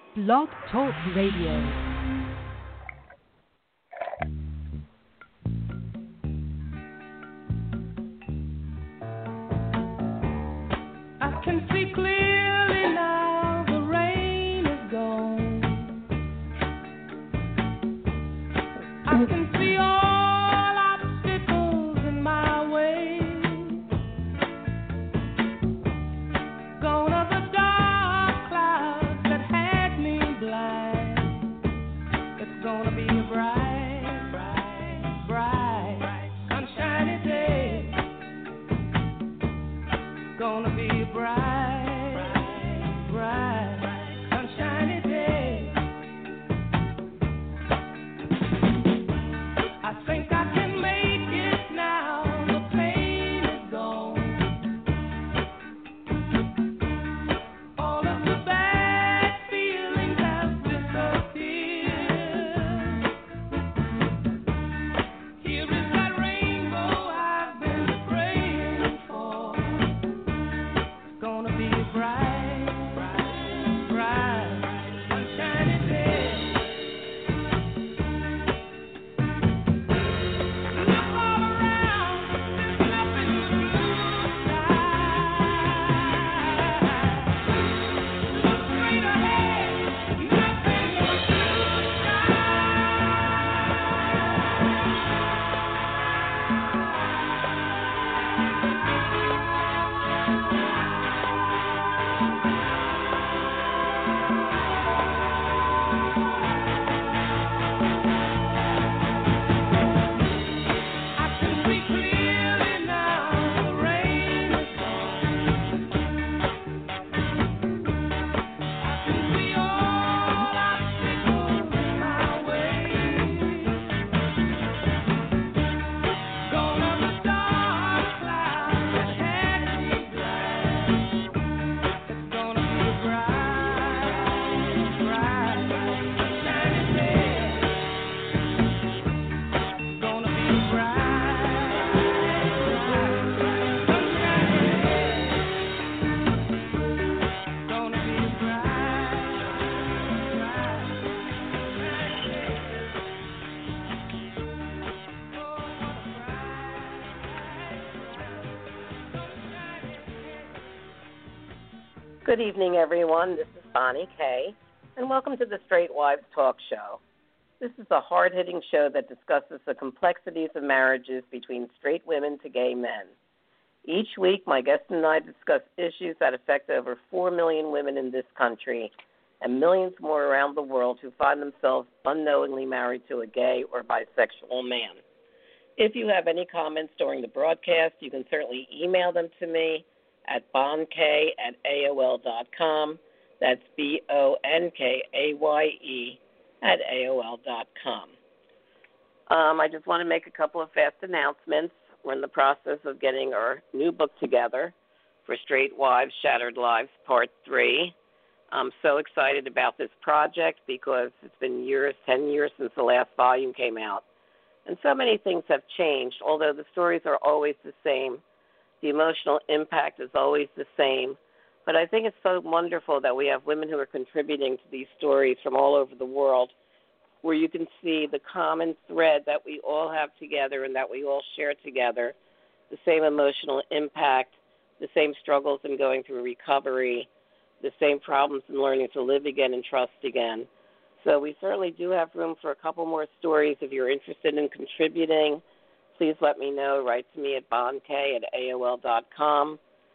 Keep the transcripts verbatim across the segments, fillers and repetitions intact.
Blog Talk Radio. Good evening, everyone. This is Bonnie Kay, and welcome to the Straight Wives Talk Show. This is a hard-hitting show that discusses the complexities of marriages between straight women to gay men. Each week, my guests and I discuss issues that affect over four million women in this country and millions more around the world who find themselves unknowingly married to a gay or bisexual man. If you have any comments during the broadcast, you can certainly email them to me at bonkay at A O L dot com. That's B O N K A Y E at A O L dot com. Um, I just want to make a couple of fast announcements. We're in the process of getting our new book together for Straight Wives, Shattered Lives, Part three. I'm so excited about this project because it's been years, ten years since the last volume came out. And so many things have changed, although the stories are always the same. The emotional impact is always the same. But I think it's so wonderful that we have women who are contributing to these stories from all over the world, where you can see the common thread that we all have together and that we all share together, the same emotional impact, the same struggles in going through recovery, the same problems in learning to live again and trust again. So we certainly do have room for a couple more stories. If you're interested in contributing, please let me know. Write to me at bonkay at A O L dot com.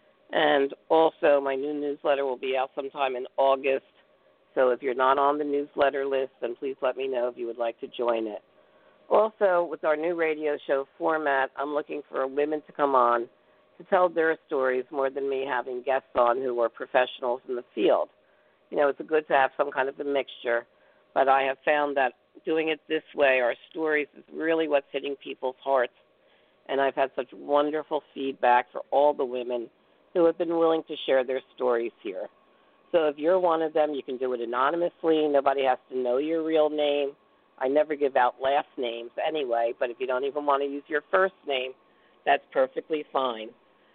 And also, my new newsletter will be out sometime in August. So if you're not on the newsletter list, then please let me know if you would like to join it. Also, with our new radio show format, I'm looking for women to come on to tell their stories more than me having guests on who are professionals in the field. You know, it's good to have some kind of a mixture, but I have found that doing it this way, our stories, is really what's hitting people's hearts. And I've had such wonderful feedback for all the women who have been willing to share their stories here. So if you're one of them, you can do it anonymously. Nobody has to know your real name. I never give out last names anyway, but if you don't even want to use your first name, that's perfectly fine.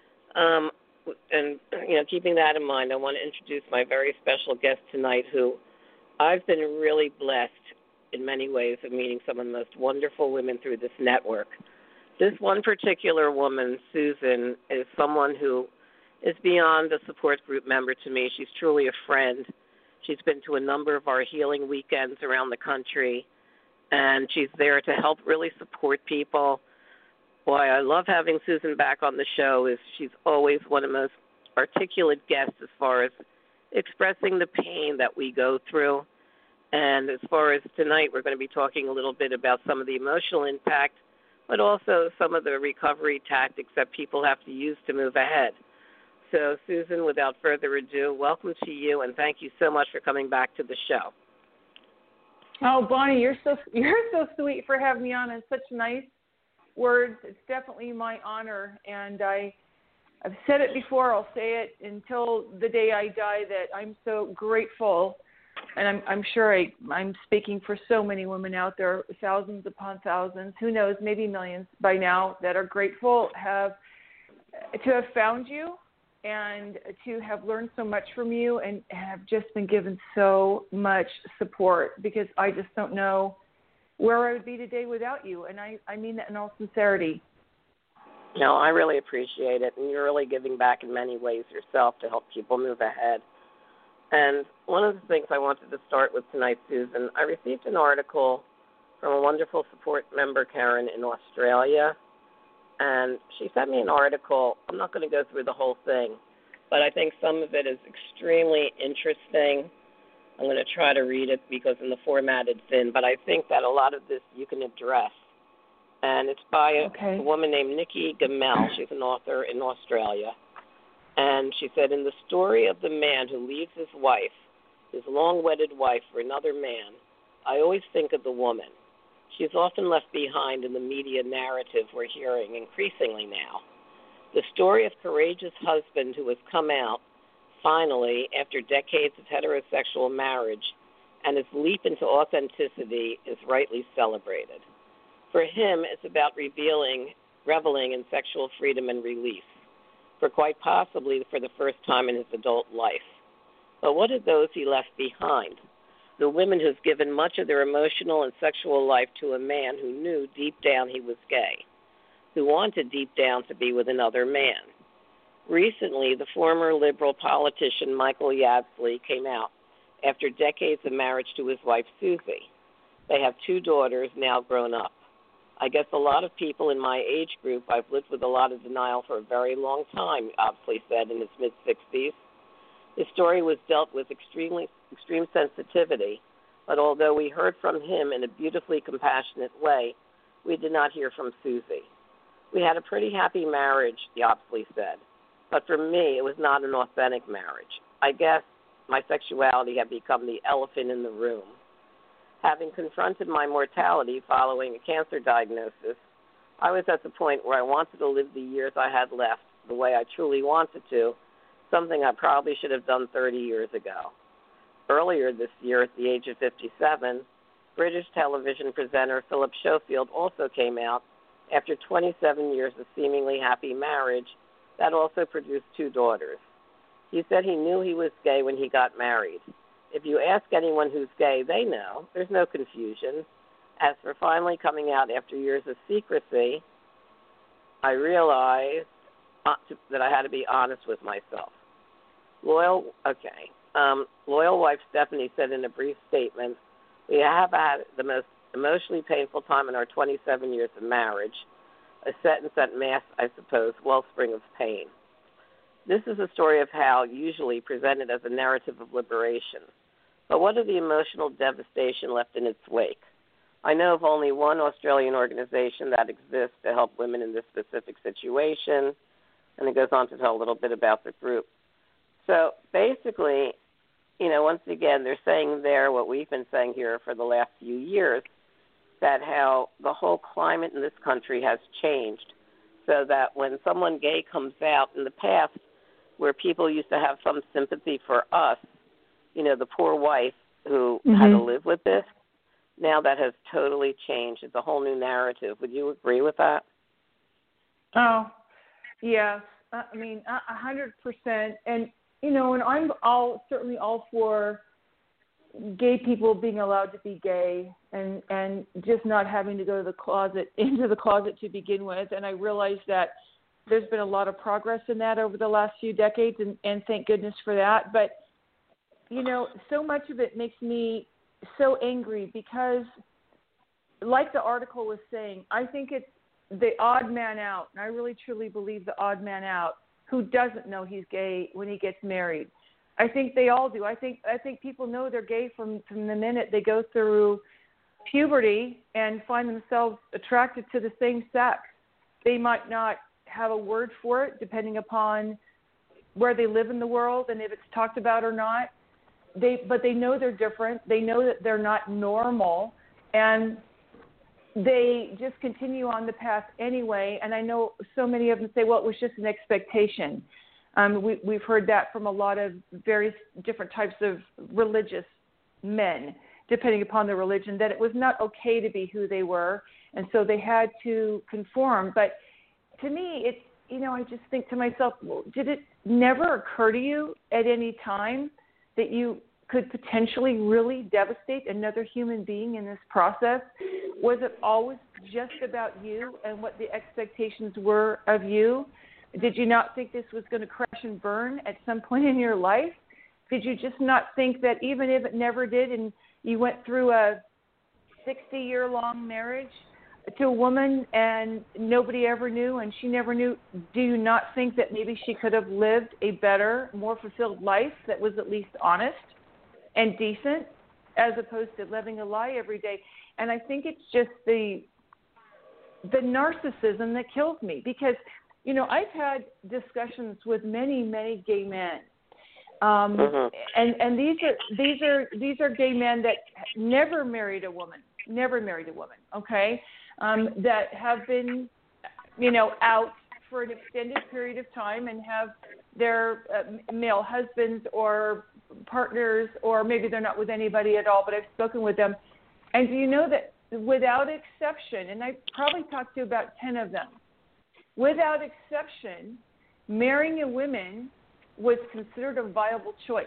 Um, and, you know, keeping that in mind, I want to introduce my very special guest tonight who I've been really blessed in many ways of meeting some of the most wonderful women through this network. This one particular woman, Susan, is someone who is beyond a support group member to me. She's truly a friend. She's been to a number of our healing weekends around the country, and she's there to help really support people. Why I love having Susan back on the show is she's always one of the most articulate guests as far as expressing the pain that we go through. And as far as tonight, we're going to be talking a little bit about some of the emotional impact, but also some of the recovery tactics that people have to use to move ahead. So, Susan, without further ado, welcome to you, and thank you so much for coming back to the show. Oh, Bonnie, you're so you're so sweet for having me on, and such nice words. It's definitely my honor, and I, I've said it before. I'll say it until the day I die. That I'm so grateful, and I'm I'm sure I I'm speaking for so many women out there, thousands upon thousands. Who knows, maybe millions by now that are grateful have to have found you, and to have learned so much from you, and have just been given so much support, because I just don't know where I would be today without you. And I, I mean that in all sincerity. No, I really appreciate it. And you're really giving back in many ways yourself to help people move ahead. And one of the things I wanted to start with tonight, Susan, I received an article from a wonderful support member, Karen, in Australia. And she sent me an article. I'm not going to go through the whole thing, but I think some of it is extremely interesting. I'm going to try to read it because in the format it's in, but I think that a lot of this you can address. And it's by a, okay. a woman named Nikki Gamel. She's an author in Australia. And she said, in the story of the man who leaves his wife, his long-wedded wife, for another man, I always think of the woman. She's often left behind in the media narrative we're hearing increasingly now. The story of courageous husband who has come out, finally, after decades of heterosexual marriage, and his leap into authenticity is rightly celebrated. For him, it's about revealing, reveling in sexual freedom and release, for quite possibly for the first time in his adult life. But what of those he left behind? The women who've given much of their emotional and sexual life to a man who knew deep down he was gay, who wanted deep down to be with another man. Recently, the former liberal politician Michael Yardley came out after decades of marriage to his wife Susie. They have two daughters now grown up. I guess a lot of people in my age group, I've lived with a lot of denial for a very long time, Yardley said in his mid-sixties. His story was dealt with extremely extreme sensitivity, but although we heard from him in a beautifully compassionate way, we did not hear from Susie. We had a pretty happy marriage, Yardley said, but for me it was not an authentic marriage. I guess my sexuality had become the elephant in the room. Having confronted my mortality following a cancer diagnosis, I was at the point where I wanted to live the years I had left the way I truly wanted to, something I probably should have done thirty years ago. Earlier this year, at the age of fifty-seven, British television presenter Philip Schofield also came out after twenty-seven years of seemingly happy marriage that also produced two daughters. He said he knew he was gay when he got married. If you ask anyone who's gay, they know. There's no confusion. As for finally coming out after years of secrecy, I realized that I had to be honest with myself. Loyal, okay. Um, loyal wife Stephanie said in a brief statement, we have had the most emotionally painful time in our twenty-seven years of marriage, a sentence that masks, I suppose, wellspring of pain. This is a story of how usually presented as a narrative of liberation. But what of the emotional devastation left in its wake? I know of only one Australian organization that exists to help women in this specific situation, and it goes on to tell a little bit about the group. So basically, you know, once again, they're saying there what we've been saying here for the last few years, that how the whole climate in this country has changed, so that when someone gay comes out in the past, where people used to have some sympathy for us, you know, the poor wife who mm-hmm. had to live with this, now that has totally changed. It's a whole new narrative. Would you agree with that? Oh, yes. I mean, a hundred percent. And, you know, and I'm all certainly all for gay people being allowed to be gay and, and just not having to go to the closet, into the closet to begin with. And I realized that there's been a lot of progress in that over the last few decades, and, and thank goodness for that. But, you know, so much of it makes me so angry because, like the article was saying, I think it's the odd man out, and I really truly believe the odd man out who doesn't know he's gay when he gets married. I think they all do. I think I think people know they're gay from, from the minute they go through puberty and find themselves attracted to the same sex. They might not have a word for it depending upon where they live in the world and if it's talked about or not. They but they know they're different. They know that they're not normal, and they just continue on the path anyway. And I know so many of them say, well, it was just an expectation. Um, we, we've heard that from a lot of various different types of religious men, depending upon the religion, that it was not okay to be who they were, and so they had to conform. But to me, it's, you know, I just think to myself, well, did it never occur to you at any time that you could potentially really devastate another human being in this process? Was it always just about you and what the expectations were of you? Did you not think this was going to crash and burn at some point in your life? Did you just not think that even if it never did and you went through a sixty-year-long marriage to a woman and nobody ever knew and she never knew, do you not think that maybe she could have lived a better, more fulfilled life that was at least honest and decent as opposed to living a lie every day? And I think it's just the the narcissism that kills me because, you know, I've had discussions with many, many gay men, um, mm-hmm. and and these are these are these are gay men that never married a woman, never married a woman, okay, um, that have been, you know, out for an extended period of time and have their uh, male husbands or partners, or maybe they're not with anybody at all, but I've spoken with them, and do you know that without exception, and I probably talked to about ten of them. Without exception, marrying a woman was considered a viable choice.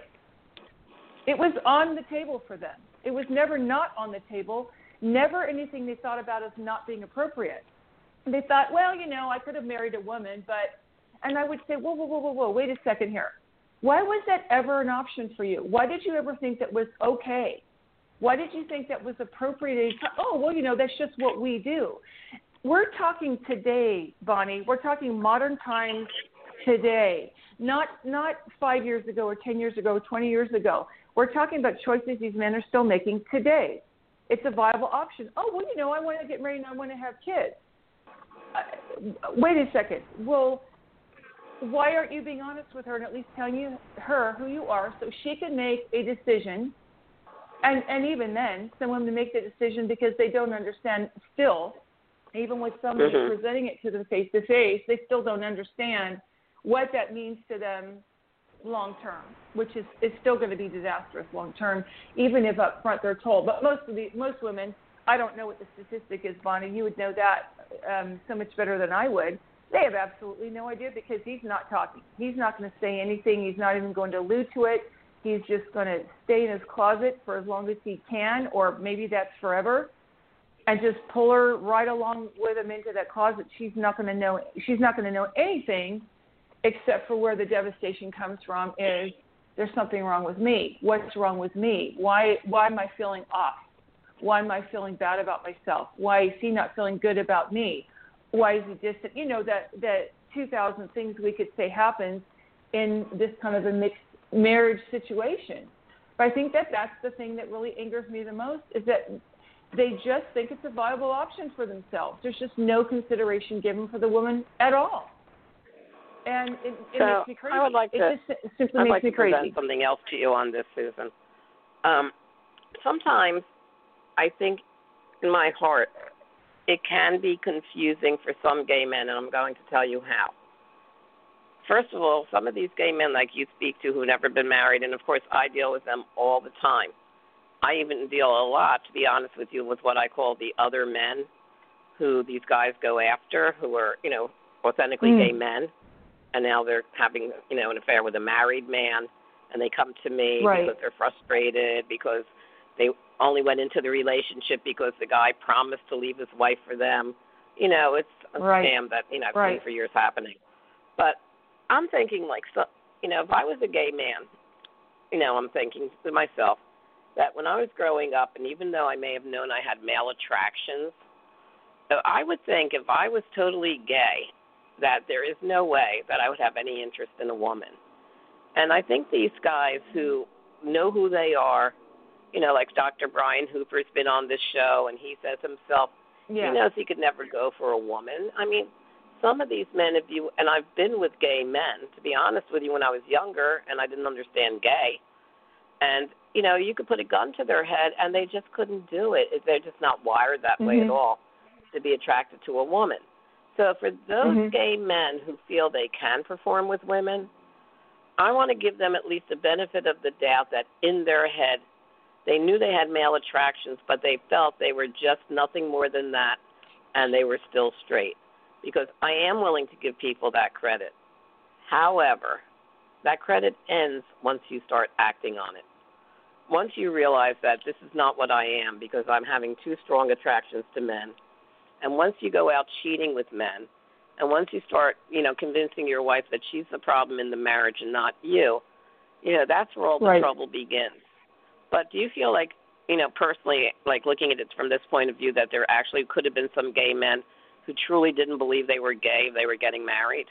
It was on the table for them. It was never not on the table, never anything they thought about as not being appropriate. They thought, well, you know, I could have married a woman, but, and I would say, whoa, whoa, whoa, whoa, whoa, wait a second here. Why was that ever an option for you? Why did you ever think that was okay? Why did you think that was appropriate? Oh, well, you know, that's just what we do. We're talking today, Bonnie. We're talking modern times today, not not five years ago or ten years ago or twenty years ago. We're talking about choices these men are still making today. It's a viable option. Oh, well, you know, I want to get married and I want to have kids. Uh, wait a second. Well, why aren't you being honest with her and at least telling you her who you are so she can make a decision? And, and even then, some women make the decision because they don't understand still. Even with somebody mm-hmm. presenting it to them face-to-face, they still don't understand what that means to them long-term, which is, is still going to be disastrous long-term, even if up front they're told. But most of the most women, I don't know what the statistic is, Bonnie. You would know that um, so much better than I would. They have absolutely no idea because he's not talking. He's not going to say anything. He's not even going to allude to it. He's just going to stay in his closet for as long as he can, or maybe that's forever, and just pull her right along with him into that closet. She's not going to know. She's not going to know anything except for where the devastation comes from. Is there's something wrong with me? What's wrong with me? Why? Why am I feeling off? Why am I feeling bad about myself? Why is he not feeling good about me? Why is he distant? You know that that two thousand things we could say happens in this kind of a mixed marriage situation. But I think that that's the thing that really angers me the most is that they just think it's a viable option for themselves. There's just no consideration given for the woman at all. And it, it so makes me crazy. I would like it to, just simply I'd makes like me to crazy. present something else to you on this, Susan. Um, sometimes I think in my heart it can be confusing for some gay men, and I'm going to tell you how. First of all, some of these gay men like you speak to who've never been married, and of course I deal with them all the time. I even deal a lot, to be honest with you, with what I call the other men who these guys go after, who are, you know, authentically mm. gay men, and now they're having, you know, an affair with a married man, and they come to me right. because they're frustrated, because they only went into the relationship because the guy promised to leave his wife for them. You know, it's a right. scam that, you know, I've right. seen for years happening. But I'm thinking, like, so, you know, if I was a gay man, you know, I'm thinking to myself that when I was growing up, and even though I may have known I had male attractions, I would think if I was totally gay, that there is no way that I would have any interest in a woman. And I think these guys who know who they are, you know, like Doctor Brian Hooper's been on this show, and he says himself, yeah. he knows he could never go for a woman. I mean, some of these men, if you, and I've been with gay men, to be honest with you, when I was younger and I didn't understand gay, and, you know, you could put a gun to their head and they just couldn't do it. They're just not wired that mm-hmm. way at all to be attracted to a woman. So for those mm-hmm. gay men who feel they can perform with women, I want to give them at least the benefit of the doubt that in their head they knew they had male attractions, but they felt they were just nothing more than that, and they were still straight. Because I am willing to give people that credit. However, that credit ends once you start acting on it. Once you realize that this is not what I am because I'm having too strong attractions to men, and once you go out cheating with men, and once you start, you know, convincing your wife that she's the problem in the marriage and not you, you know, that's where all the right. trouble begins. But do you feel like, you know, personally, like looking at it from this point of view, that there actually could have been some gay men who truly didn't believe they were gay if they were getting married?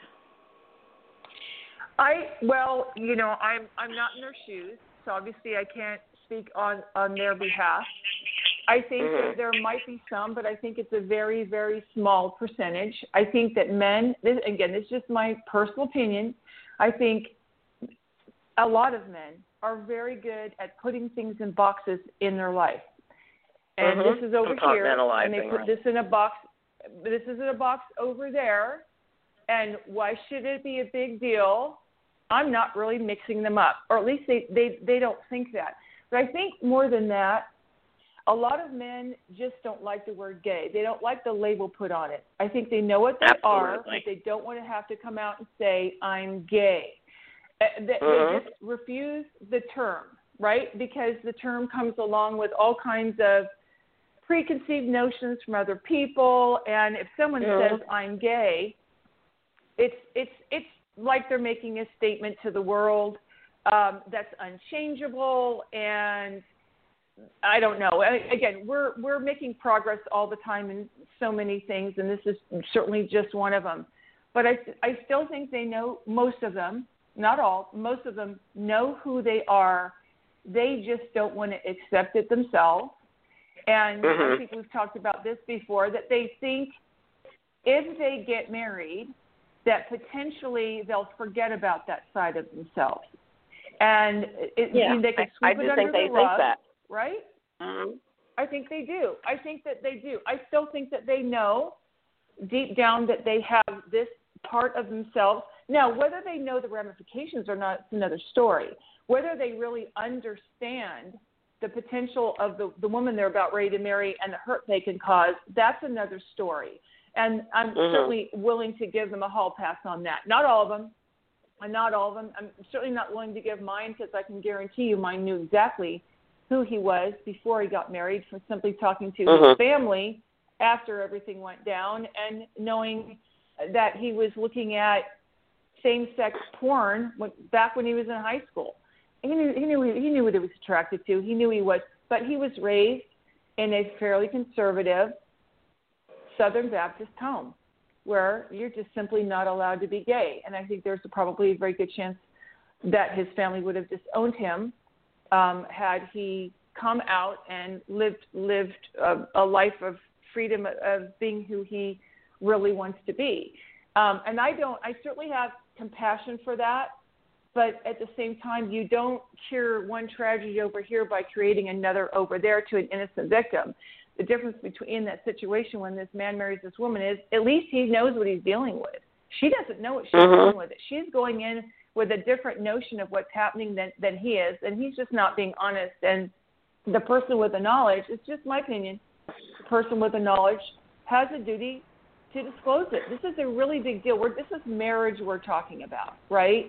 I, well, you know, I'm I'm not in their shoes, so obviously I can't speak on, on their behalf. I think mm-hmm. that there might be some, but I think it's a very, very small percentage. I think that men, this, again, this is just my personal opinion, I think a lot of men are very good at putting things in boxes in their life. And mm-hmm. this is over here, and they put right. this in a box, this is in a box over there, and why should it be a big deal? I'm not really mixing them up, or at least they, they, they don't think that. But I think more than that, a lot of men just don't like the word gay. They don't like the label put on it. I think they know what they Absolutely. are, but they don't want to have to come out and say, I'm gay. They, mm-hmm. they just refuse the term, right? Because the term comes along with all kinds of preconceived notions from other people. And if someone mm-hmm. says, I'm gay, it's it's it's like they're making a statement to the world um, that's unchangeable, and I don't know. Again, we're we're making progress all the time in so many things, and this is certainly just one of them. But I I still think they know, most of them, not all, most of them know who they are. They just don't want to accept it themselves. And mm-hmm. I think we've talked about this before, that they think if they get married, that potentially they'll forget about that side of themselves. And it, yeah, they can I, sweep I it do under think the they rug, think that. right? Mm-hmm. I think they do. I think that they do. I still think that they know deep down that they have this part of themselves. Now, whether they know the ramifications or not, it's another story. Whether they really understand the potential of the, the woman they're about ready to marry and the hurt they can cause, that's another story. And I'm mm-hmm. certainly willing to give them a hall pass on that. Not all of them. And not all of them. I'm certainly not willing to give mine, because I can guarantee you mine knew exactly who he was before he got married, from simply talking to mm-hmm. his family after everything went down, and knowing that he was looking at same-sex porn back when he was in high school. He knew, he knew he knew what he was attracted to. He knew he was, but he was raised in a fairly conservative Southern Baptist home, where you're just simply not allowed to be gay. And I think there's a, probably a very good chance that his family would have disowned him um, had he come out and lived lived a, a life of freedom, of being who he really wants to be. Um, and I don't. I certainly have compassion for that, but at the same time, you don't cure one tragedy over here by creating another over there to an innocent victim. The difference between that situation when this man marries this woman is at least he knows what he's dealing with. She doesn't know what she's mm-hmm. dealing with. She's going in with a different notion of what's happening than, than he is, and he's just not being honest. And the person with the knowledge, it's just my opinion, the person with the knowledge has a duty to disclose it. This is a really big deal. We're, this is marriage we're talking about, right?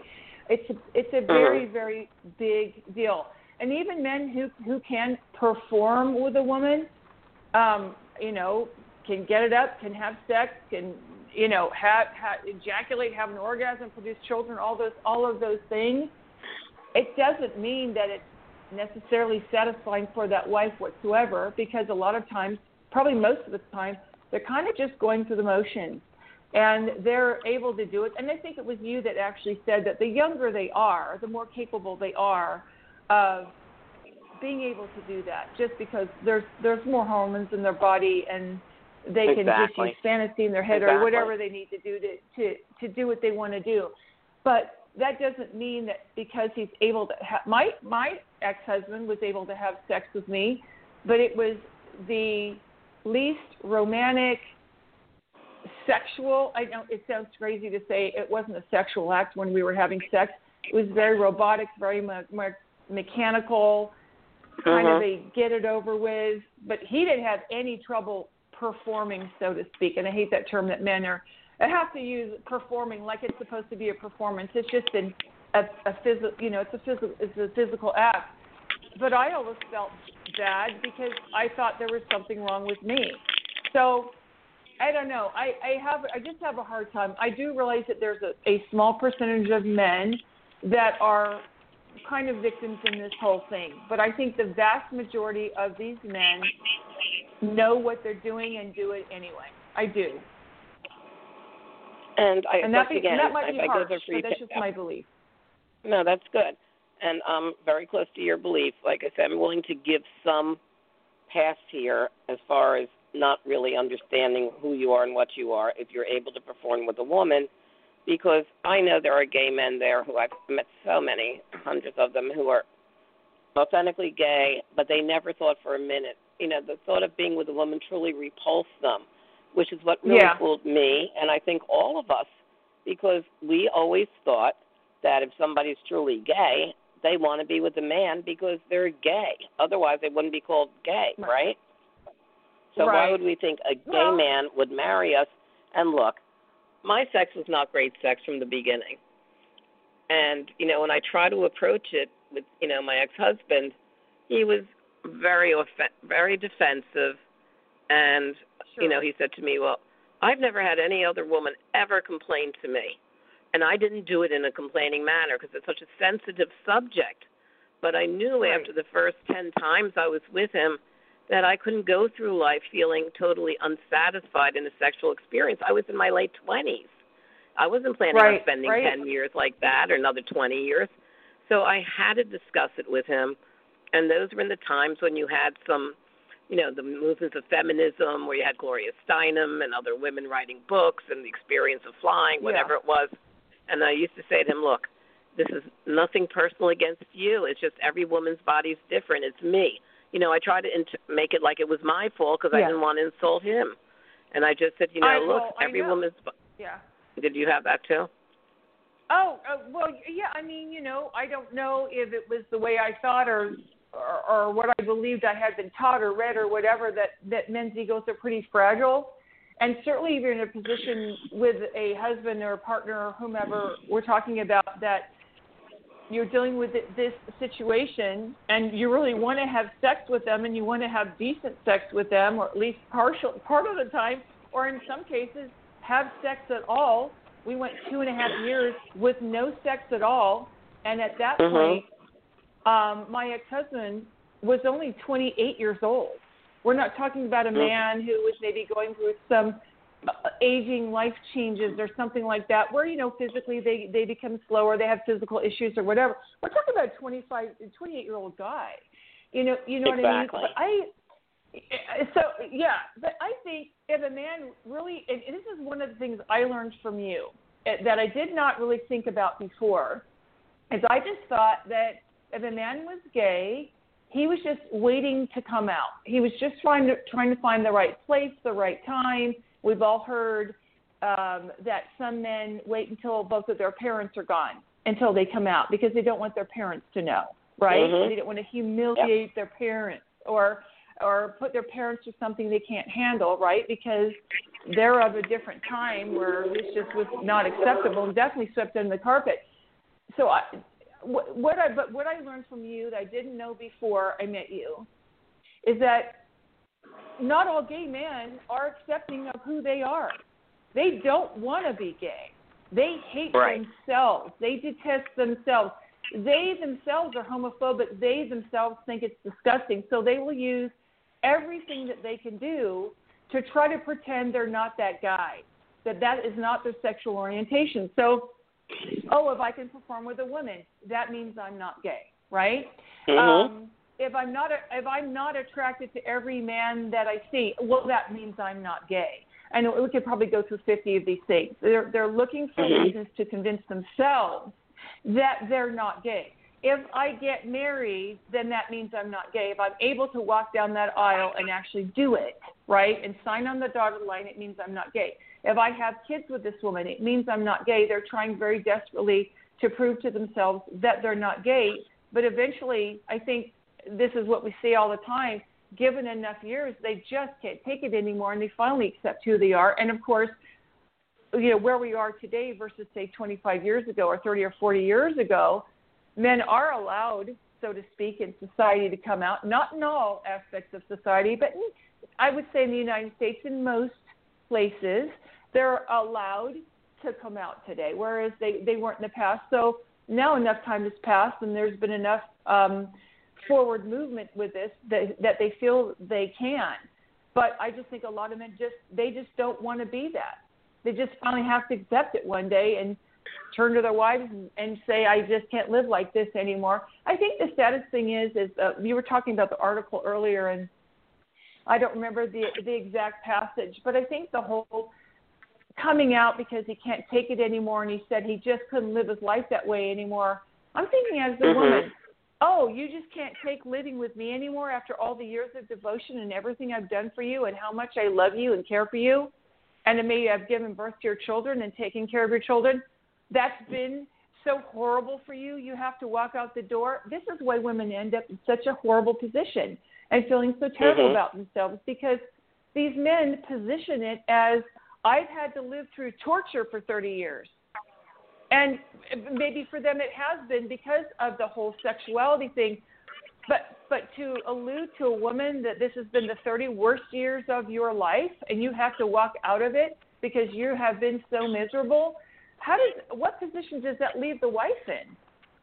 It's a, it's a very, very big deal. And even men who, who can perform with a woman, um, you know, can get it up, can have sex, can, you know, have, have ejaculate, have an orgasm, produce children, all those, all of those things. It doesn't mean that it's necessarily satisfying for that wife whatsoever, because a lot of times, probably most of the time, they're kind of just going through the motions, and they're able to do it. And I think it was you that actually said that the younger they are, the more capable they are of being able to do that, just because there's there's more hormones in their body, and they can exactly. just use fantasy in their head exactly. or whatever they need to do to, to, to do what they want to do. But that doesn't mean that because he's able to have, my, my ex-husband was able to have sex with me, but it was the least romantic, sexual, I know it sounds crazy to say it wasn't a sexual act when we were having sex. It was very robotic, very me- me- mechanical, kind uh-huh. of a get it over with, but he didn't have any trouble performing, so to speak. And I hate that term that men are, I have to use performing like it's supposed to be a performance. It's just an, a, a physical, you know, it's a physical, it's a physical act. But I always felt bad because I thought there was something wrong with me. So I don't know. I, I have, I just have a hard time. I do realize that there's a, a small percentage of men that are kind of victims in this whole thing. But I think the vast majority of these men know what they're doing and do it anyway. I do. And I, and that, be, again, that might be I, harsh, I but that's just my belief. No, that's good. And I'm very close to your belief. Like I said, I'm willing to give some pass here as far as not really understanding who you are and what you are if you're able to perform with a woman, because I know there are gay men there who I've met so many, hundreds of them, who are authentically gay, but they never thought for a minute. You know, the thought of being with a woman truly repulsed them, which is what really yeah. fooled me, and I think all of us, because we always thought that if somebody's truly gay, they want to be with a man because they're gay. Otherwise, they wouldn't be called gay, right? right? So right. why would we think a gay well, man would marry us? And look, my sex was not great sex from the beginning. And, you know, when I try to approach it with, you know, my ex-husband, he was very, off- very defensive. And, sure. you know, he said to me, well, I've never had any other woman ever complain to me. And I didn't do it in a complaining manner because it's such a sensitive subject. But I knew right. after the first ten times I was with him that I couldn't go through life feeling totally unsatisfied in a sexual experience. I was in my late twenties. I wasn't planning right. on spending right. ten years like that or another twenty years. So I had to discuss it with him. And those were in the times when you had some, you know, the movements of feminism where you had Gloria Steinem and other women writing books and the experience of flying, whatever yeah. it was. And I used to say to him, look, this is nothing personal against you. It's just every woman's body's different. It's me. You know, I tried to int- make it like it was my fault because yeah. I didn't want to insult him. And I just said, you know, I, look, well, every know. woman's bo- yeah. Did you have that too? Oh, uh, well, yeah, I mean, you know, I don't know if it was the way I thought or, or or what I believed I had been taught or read or whatever, that, that men's egos are pretty fragile. And certainly if you're in a position with a husband or a partner or whomever we're talking about that you're dealing with this situation and you really want to have sex with them and you want to have decent sex with them, or at least partial part of the time, or in some cases have sex at all. We went two and a half years with no sex at all. And at that mm-hmm. point, um, my ex-husband was only twenty-eight years old. We're not talking about a man who was maybe going through some aging life changes or something like that, where, you know, physically they, they become slower, they have physical issues or whatever. We're talking about a twenty-five, twenty-eight-year-old guy. You know, you know exactly. what I mean? But I, so, yeah, but I think if a man really, and this is one of the things I learned from you that I did not really think about before, is I just thought that if a man was gay, he was just waiting to come out. He was just trying to trying to find the right place, the right time. We've all heard um, that some men wait until both of their parents are gone until they come out because they don't want their parents to know, right? Mm-hmm. They don't want to humiliate yep. their parents or or put their parents through something they can't handle, right? Because they're of a different time where this just was not acceptable and definitely swept under the carpet. so I, what, what I but what I learned from you that I didn't know before I met you is that not all gay men are accepting of who they are. They don't want to be gay. They hate right. themselves. They detest themselves. They themselves are homophobic. They themselves think it's disgusting. So they will use everything that they can do to try to pretend they're not that guy, that that is not their sexual orientation. So, oh, if I can perform with a woman, that means I'm not gay, right? Mm-hmm. Um, if I'm not, a, if I'm not attracted to every man that I see, well, that means I'm not gay. And we could probably go through fifty of these things. They're they're looking for mm-hmm. reasons to convince themselves that they're not gay. If I get married, then that means I'm not gay. If I'm able to walk down that aisle and actually do it, right, and sign on the dotted line, it means I'm not gay. If I have kids with this woman, it means I'm not gay. They're trying very desperately to prove to themselves that they're not gay. But eventually, I think this is what we see all the time. Given enough years, they just can't take it anymore, and they finally accept who they are. And, of course, you know, where we are today versus, say, twenty-five years ago or thirty or forty years ago, men are allowed, so to speak, in society to come out, not in all aspects of society, but in, I would say in the United States, in most places, they're allowed to come out today, whereas they, they weren't in the past. So now enough time has passed, and there's been enough um, forward movement with this that, that they feel they can. But I just think a lot of men just, they just don't want to be that. They just finally have to accept it one day and turn to their wives and, and say, I just can't live like this anymore. I think the saddest thing is, is uh, you were talking about the article earlier, and I don't remember the the exact passage, but I think the whole coming out because he can't take it anymore, and he said he just couldn't live his life that way anymore. I'm thinking as a mm-hmm. woman, oh, you just can't take living with me anymore after all the years of devotion and everything I've done for you and how much I love you and care for you, and then maybe I've given birth to your children and taken care of your children. That's been so horrible for you. You have to walk out the door. This is why women end up in such a horrible position and feeling so terrible mm-hmm. about themselves, because these men position it as, I've had to live through torture for thirty years. And maybe for them it has been because of the whole sexuality thing. But but to allude to a woman that this has been the thirty worst years of your life and you have to walk out of it because you have been so miserable, how does what position does that leave the wife in?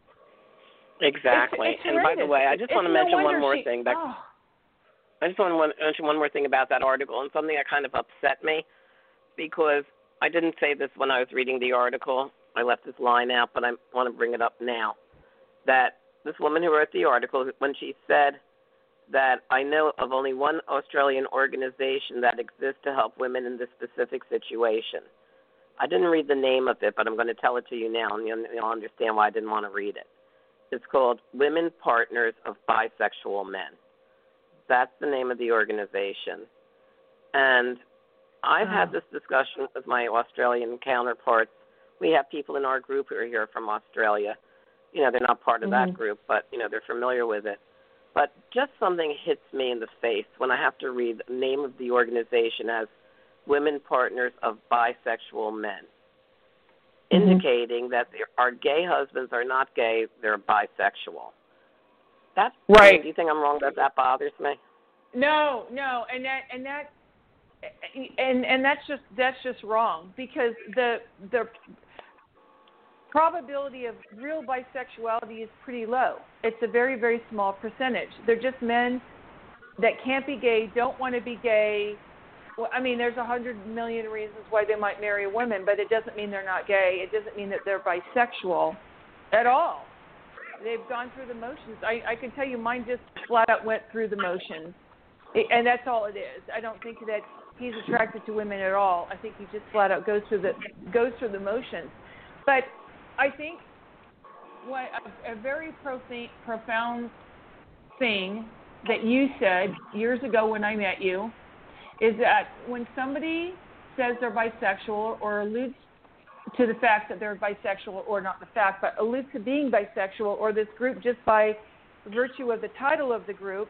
Exactly. It's, it's and by the way, I just it's want to no mention one more she, thing. That, oh. I just want to mention one more thing about that article and something that kind of upset me, because I didn't say this when I was reading the article. I left this line out, but I want to bring it up now. That this woman who wrote the article, when she said that I know of only one Australian organization that exists to help women in this specific situation. I didn't read the name of it, but I'm going to tell it to you now, and you'll, you'll understand why I didn't want to read it. It's called Women Partners of Bisexual Men. That's the name of the organization. And I've wow. had this discussion with my Australian counterparts. We have people in our group who are here from Australia. You know, they're not part of mm-hmm. that group, but, you know, they're familiar with it. But just something hits me in the face when I have to read the name of the organization as Women Partners of Bisexual Men, mm-hmm. indicating that our gay husbands are not gay, they're bisexual. That's right. I mean, do you think I'm wrong that that bothers me? No, no, and that and that and and that's just that's just wrong, because the the probability of real bisexuality is pretty low. It's a very, very small percentage. They're just men that can't be gay, don't want to be gay. Well, I mean, there's a hundred million reasons why they might marry a woman, but it doesn't mean they're not gay. It doesn't mean that they're bisexual at all. They've gone through the motions. I, I can tell you mine just flat out went through the motions, and that's all it is. I don't think that he's attracted to women at all. I think he just flat out goes through the goes through the motions. But I think what a, a very profi- profound thing that you said years ago when I met you is that when somebody says they're bisexual or alludes to the fact that they're bisexual, or not the fact, but alludes to being bisexual or this group just by virtue of the title of the group,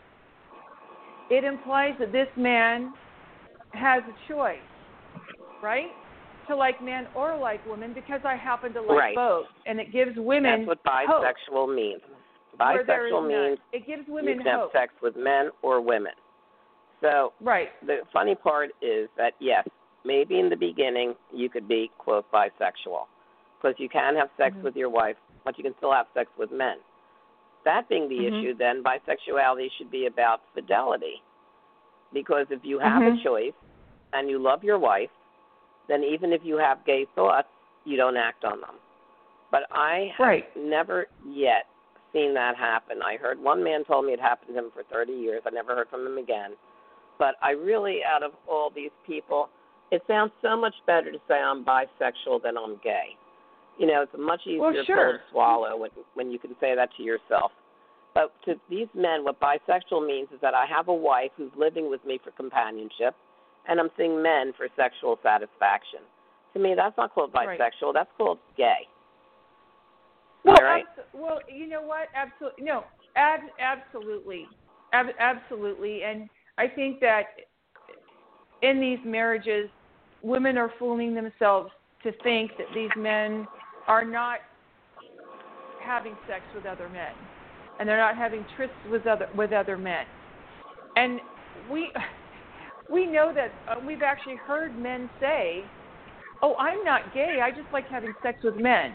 it implies that this man has a choice, right? to like men or like women because I happen to like right. both, and it gives women That's what bisexual hope. means. Where there is Bisexual means none. It gives women you can hope. have sex with men or women. So right. the funny part is that, yes, maybe in the beginning you could be, quote, bisexual, because you can have sex mm-hmm. with your wife, but you can still have sex with men. That being the mm-hmm. issue, then bisexuality should be about fidelity, because if you have mm-hmm. a choice and you love your wife, then even if you have gay thoughts, you don't act on them. But I have right. never yet seen that happen. I heard one man told me it happened to him for thirty years. I never heard from him again. But I really, out of all these people, it sounds so much better to say I'm bisexual than I'm gay. You know, it's a much easier well, sure. pill to swallow when, when you can say that to yourself. But to these men, what bisexual means is that I have a wife who's living with me for companionship, and I'm seeing men for sexual satisfaction. To me, that's not called bisexual. Right. That's called gay. Well, right? abso- well, you know what? Absolutely. No, ab- absolutely. Ab- absolutely. And I think that in these marriages, women are fooling themselves to think that these men are not having sex with other men, and they're not having trysts with other with other men. And we we know that uh, we've actually heard men say, "Oh, I'm not gay. I just like having sex with men."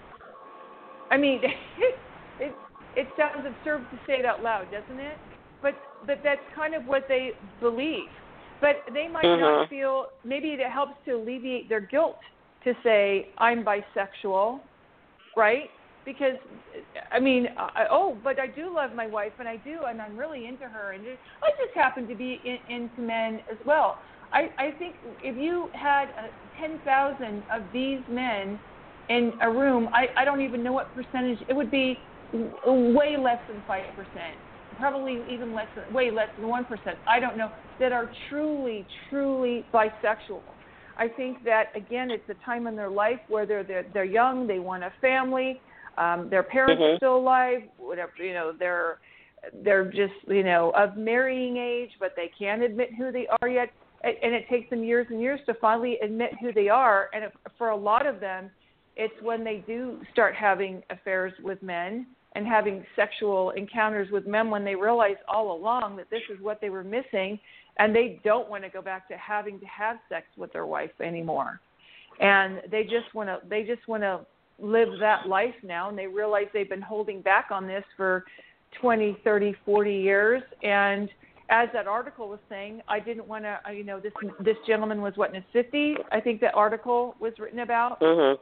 I mean, it it, it sounds absurd to say it out loud, doesn't it? But but that's kind of what they believe. But they might mm-hmm. not feel, maybe it helps to alleviate their guilt to say, I'm bisexual, right? Because, I mean, I, oh, but I do love my wife, and I do, and I'm really into her, and I just happen to be in, into men as well. I, I think if you had uh, ten thousand of these men in a room, I, I don't even know what percentage, it would be way less than five percent. Probably even less than, way less than one percent, I don't know, that are truly, truly bisexual. I think that, again, it's a time in their life where they're they're, they're young, they want a family, um, their parents mm-hmm. are still alive, whatever, you know, they're they're just, you know, of marrying age, but they can't admit who they are yet, and it takes them years and years to finally admit who they are, and for a lot of them, it's when they do start having affairs with men and having sexual encounters with men when they realize all along that this is what they were missing, and they don't want to go back to having to have sex with their wife anymore. And they just want to they just want to live that life now, and they realize they've been holding back on this for twenty, thirty, forty years. And as that article was saying, I didn't want to, you know, this this gentleman was, what, in his fifties, I think that article was written about, mm-hmm.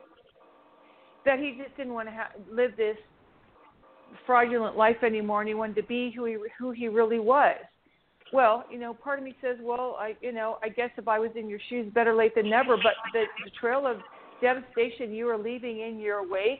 that he just didn't want to ha- live this fraudulent life anymore, and he wanted to be who he who he really was. Well, you know, part of me says, well, I you know, I guess if I was in your shoes, better late than never. But the, the trail of devastation you are leaving in your wake,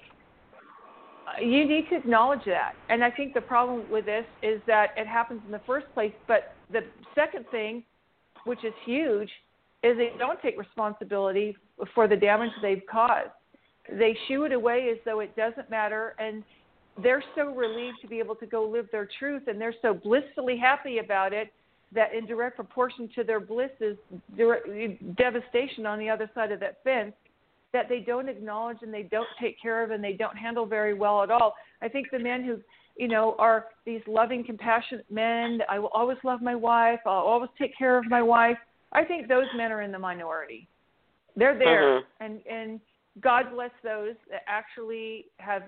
uh, you need to acknowledge that. And I think the problem with this is that it happens in the first place. But the second thing, which is huge, is they don't take responsibility for the damage they've caused. They shoo it away as though it doesn't matter, and they're so relieved to be able to go live their truth, and they're so blissfully happy about it that in direct proportion to their bliss is direct, devastation on the other side of that fence that they don't acknowledge and they don't take care of and they don't handle very well at all. I think the men who, you know, are these loving, compassionate men, I will always love my wife, I'll always take care of my wife, I think those men are in the minority. They're there, mm-hmm. and, and God bless those that actually have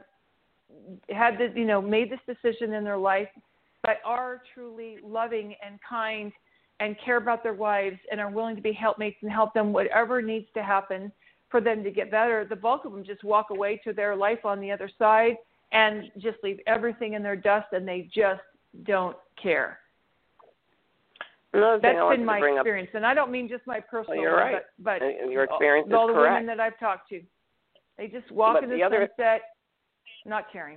had this, you know, made this decision in their life, but are truly loving and kind and care about their wives and are willing to be helpmates and help them whatever needs to happen for them to get better. The bulk of them just walk away to their life on the other side and just leave everything in their dust, and they just don't care. Another thing That's I been my to bring experience, up, and I don't mean just my personal, well, you're right. but, but your experience all, all is the correct. women that I've talked to. They just walk but in the, the other, sunset, not caring.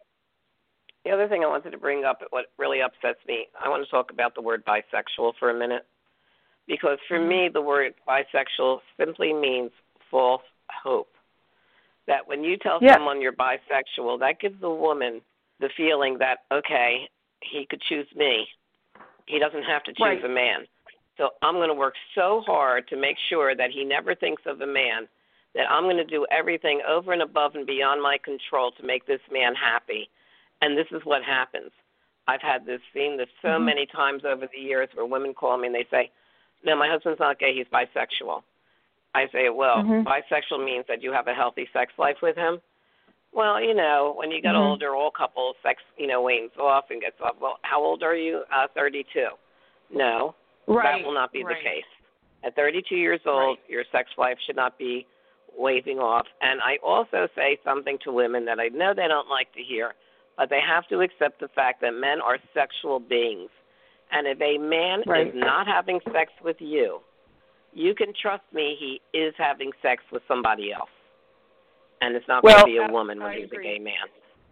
The other thing I wanted to bring up, what really upsets me, I want to talk about the word bisexual for a minute. Because for mm-hmm. me, the word bisexual simply means false hope. That when you tell yeah. someone you're bisexual, that gives the woman the feeling that, okay, he could choose me. He doesn't have to choose right. a man. So I'm going to work so hard to make sure that he never thinks of a man, that I'm going to do everything over and above and beyond my control to make this man happy. And this is what happens. I've had this seen this so mm-hmm. many times over the years where women call me and they say, no, my husband's not gay, he's bisexual. I say, well, mm-hmm. bisexual means that you have a healthy sex life with him. Well, you know, when you get mm-hmm. older, all couples, sex, you know, wanes off and gets off. Well, how old are you? Uh, thirty-two. No, right. that will not be right. the case. At thirty-two years old, right. your sex life should not be waving off. And I also say something to women that I know they don't like to hear, but they have to accept the fact that men are sexual beings. And if a man right. is not having sex with you, you can trust me, he is having sex with somebody else. And it's not well, going to be a woman when I he's agree. a gay man.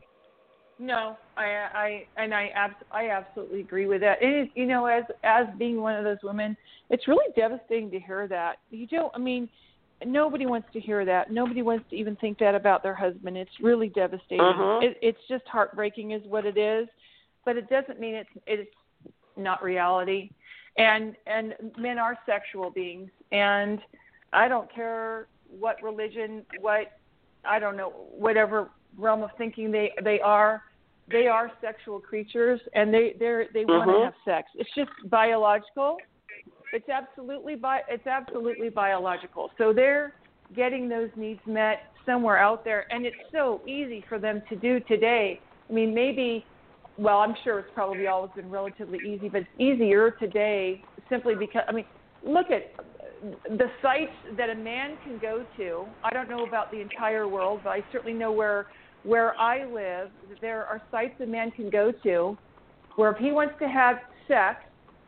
No, I, I, and I, abs- I absolutely agree with that. It is, you know, as, as being one of those women, it's really devastating to hear that. You don't, I mean, nobody wants to hear that. Nobody wants to even think that about their husband. It's really devastating. Uh-huh. It, it's just heartbreaking, is what it is. But it doesn't mean it's, it's not reality. And, and men are sexual beings, and I don't care what religion, what, I don't know, whatever realm of thinking they, they are, they are sexual creatures, and they they they mm-hmm. want to have sex. It's just biological. It's absolutely bi- it's absolutely biological. So they're getting those needs met somewhere out there, and it's so easy for them to do today. I mean, maybe, well, I'm sure it's probably always been relatively easy, but it's easier today simply because, I mean, look at the sites that a man can go to. I don't know about the entire world, but I certainly know where where I live, there are sites a man can go to where if he wants to have sex,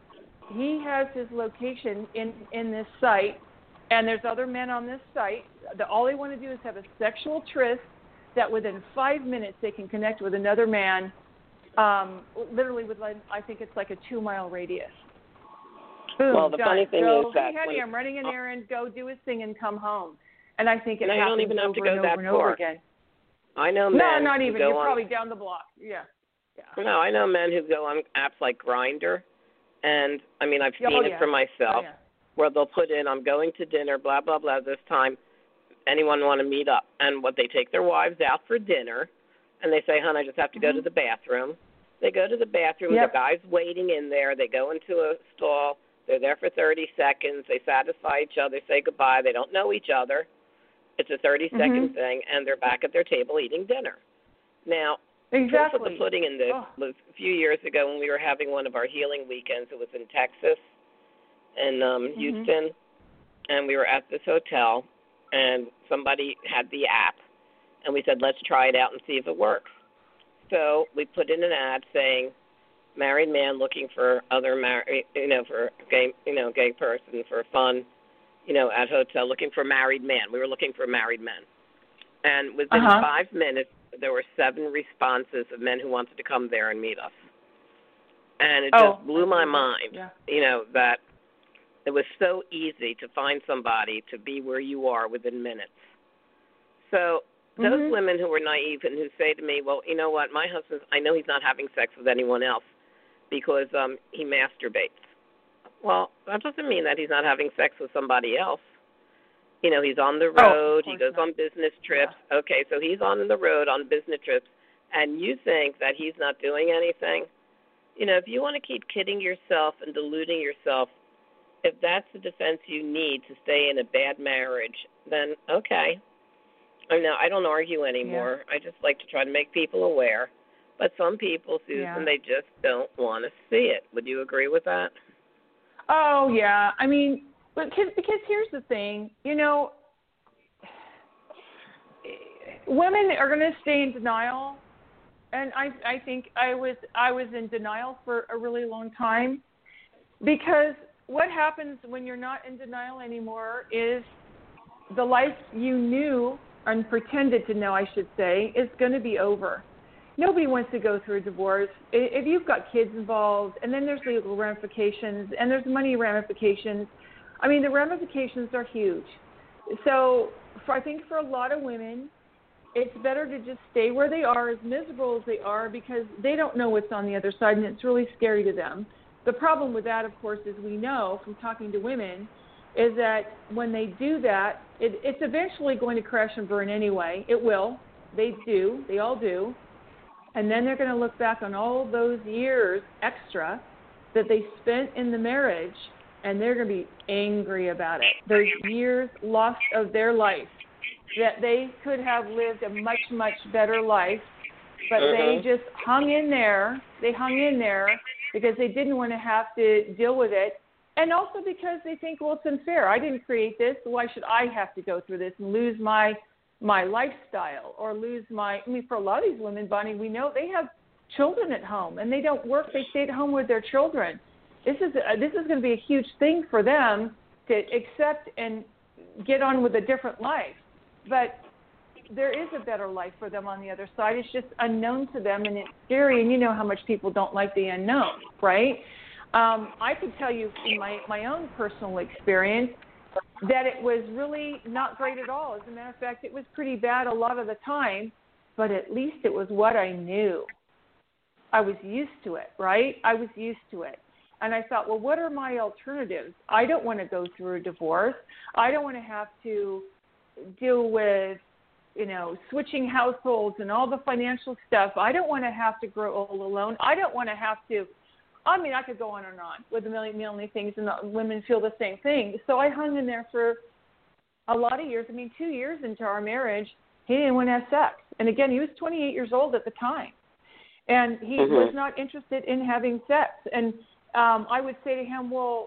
he has his location in, in this site, and there's other men on this site that all they want to do is have a sexual tryst that within five minutes they can connect with another man, um, literally with, like, I think it's like a two-mile radius. Boom, well, the done. funny thing go, is that... Hey, honey, when, I'm running an errand. Go do his thing and come home. And I think it no, happens you don't even have over to go and that over and far. over again. I know men No, not even. who go You're on, probably down the block. Yeah. yeah. No, I know men who go on apps like Grindr, and, I mean, I've seen oh, it yeah. for myself, oh, yeah. where they'll put in, I'm going to dinner, blah, blah, blah, this time. Anyone want to meet up? And what they take their wives out for dinner, and they say, hon, I just have to mm-hmm. go to the bathroom. They go to the bathroom. Yep. The guy's waiting in there. They go into a stall. They're there for thirty seconds. They satisfy each other, say goodbye. They don't know each other. It's a thirty-second mm-hmm. thing, and they're back at their table eating dinner. Now, exactly. proof of the pudding in this oh. was a few years ago when we were having one of our healing weekends. It was in Texas, in um, mm-hmm. Houston, and we were at this hotel, and somebody had the app, and we said, let's try it out and see if it works. So we put in an ad saying, married man looking for other mar- you know, for gay, you know, gay person for fun, you know, at hotel, looking for married man. We were looking for married men. And within uh-huh. five minutes, there were seven responses of men who wanted to come there and meet us. And it oh, just blew my mind, yeah. you know, that it was so easy to find somebody to be where you are within minutes. So those mm-hmm. women who are naive and who say to me, well, you know what, my husband, I know he's not having sex with anyone else because um, he masturbates. Well, that doesn't mean that he's not having sex with somebody else. You know, he's on the road, oh, he goes not. on business trips. Yeah. Okay, so he's on the road on business trips, and you think that he's not doing anything? You know, if you want to keep kidding yourself and deluding yourself, if that's the defense you need to stay in a bad marriage, then okay. I know I don't argue anymore. Yeah. I just like to try to make people aware. But some people, Susan, yeah. they just don't want to see it. Would you agree with that? Oh, yeah. I mean, because, because here's the thing. You know, women are going to stay in denial. And I, I think I was I was in denial for a really long time because what happens when you're not in denial anymore is the life you knew and pretended to know, I should say, is going to be over. Nobody wants to go through a divorce. If you've got kids involved, and then there's legal ramifications, and there's money ramifications, I mean, the ramifications are huge. So for, I think for a lot of women, it's better to just stay where they are, as miserable as they are, because they don't know what's on the other side, and it's really scary to them. the problem with that, of course, is we know from talking to women is that when they do that, it, it's eventually going to crash and burn anyway. It will. They do. They all do. And then they're going to look back on all those years extra that they spent in the marriage, and they're going to be angry about it. There's years lost of their life that they could have lived a much, much better life, but mm-hmm. they just hung in there. They hung in there because they didn't want to have to deal with it. And also because they think, well, it's unfair. I didn't create this, so why should I have to go through this and lose my my lifestyle or lose my, I mean, for a lot of these women, Bonnie, we know they have children at home and they don't work. They stay at home with their children. This is a, this is going to be a huge thing for them to accept and get on with a different life. But there is a better life for them on the other side. It's just unknown to them, and it's scary, and you know how much people don't like the unknown, right? Um, I could tell you in my, my own personal experience that it was really not great at all. As a matter of fact, it was pretty bad a lot of the time, but at least it was what I knew. I was used to it, right? I was used to it. And I thought, well, what are my alternatives? I don't want to go through a divorce. I don't want to have to deal with, you know, switching households and all the financial stuff. I don't want to have to grow old alone. I don't want to have to, I mean, I could go on and on with a million, million things, and the women feel the same thing. So I hung in there for a lot of years. I mean, two years into our marriage, he didn't want to have sex. And again, he was twenty-eight years old at the time. And he mm-hmm. was not interested in having sex. And um, I would say to him, well,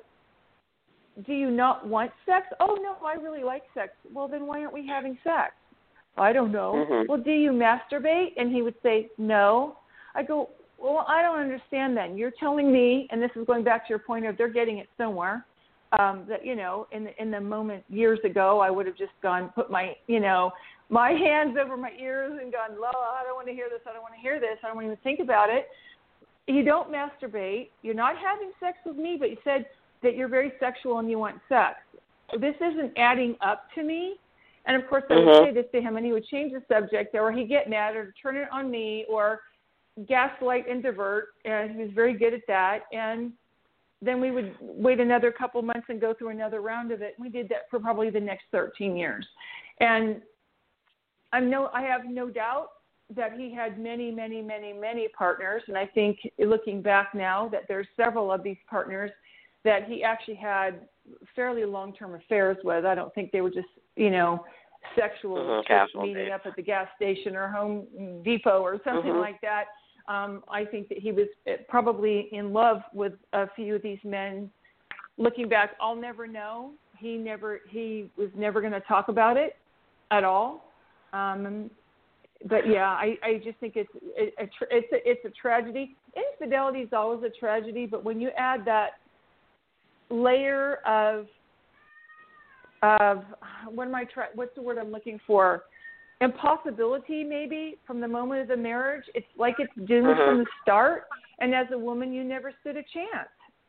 do you not want sex? Oh, no, I really like sex. Well, then why aren't we having sex? I don't know. Mm-hmm. Well, do you masturbate? And he would say, no. I go, well, I don't understand then. You're telling me, and this is going back to your point of they're getting it somewhere, um, that, you know, in the, in the moment years ago, I would have just gone, put my, you know, my hands over my ears and gone, well, I don't want to hear this. I don't want to hear this. I don't want to even think about it. You don't masturbate. You're not having sex with me, but you said that you're very sexual and you want sex. This isn't adding up to me. And, of course, I would mm-hmm. say this to him, and he would change the subject, or he'd get mad or turn it on me or gaslight and divert, and he was very good at that. And then we would wait another couple months and go through another round of it. We did that for probably the next thirteen years. And I'm no, I have no doubt that he had many, many, many, many partners. And I think looking back now that there's several of these partners that he actually had fairly long-term affairs with. I don't think they were just, you know, sexual mm-hmm, meeting days. Up at the gas station or Home Depot or something mm-hmm. like that. Um, I think that he was probably in love with a few of these men. Looking back, I'll never know. He never, he was never going to talk about it at all. Um, but yeah, I, I just think it's it, a, it's a, it's a tragedy. Infidelity is always a tragedy, but when you add that layer of of what am I try, what's the word I'm looking for? Impossibility, maybe, from the moment of the marriage. It's like it's doomed uh-huh. from the start, and as a woman, you never stood a chance.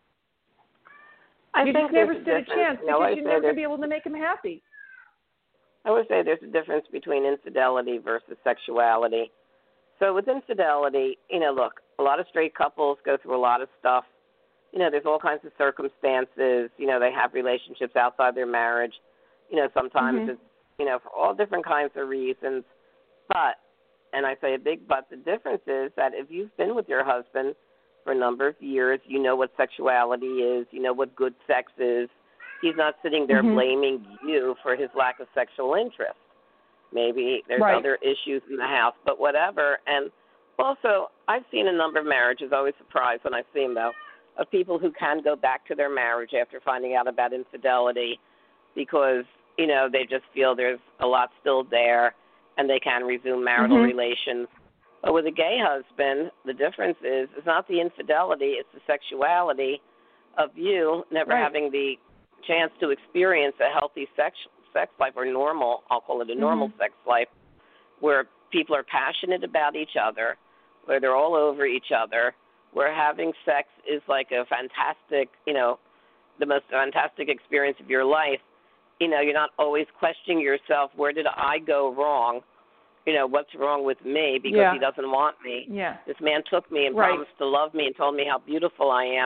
I you think just never stood a chance no, because I you're never going to be able to make him happy. I would say there's a difference between infidelity versus sexuality. So with infidelity, you know, look, a lot of straight couples go through a lot of stuff. You know, there's all kinds of circumstances. You know, they have relationships outside their marriage. You know, sometimes mm-hmm. it's, you know, for all different kinds of reasons. But, and I say a big but, the difference is that if you've been with your husband for a number of years, you know what sexuality is, you know what good sex is. He's not sitting there mm-hmm. blaming you for his lack of sexual interest. Maybe there's right. other issues in the house, but whatever. And also, I've seen a number of marriages, always surprised when I see them, though, of people who can go back to their marriage after finding out about infidelity because, you know, they just feel there's a lot still there and they can resume marital mm-hmm. relations. But with a gay husband, the difference is it's not the infidelity, it's the sexuality of you never right. having the chance to experience a healthy sex sex life or normal, I'll call it a normal mm-hmm. sex life, where people are passionate about each other, where they're all over each other, where having sex is like a fantastic, you know, the most fantastic experience of your life. You know, you're not always questioning yourself, where did I go wrong? You know, what's wrong with me because yeah. he doesn't want me. Yeah. This man took me and right. promised to love me and told me how beautiful I am,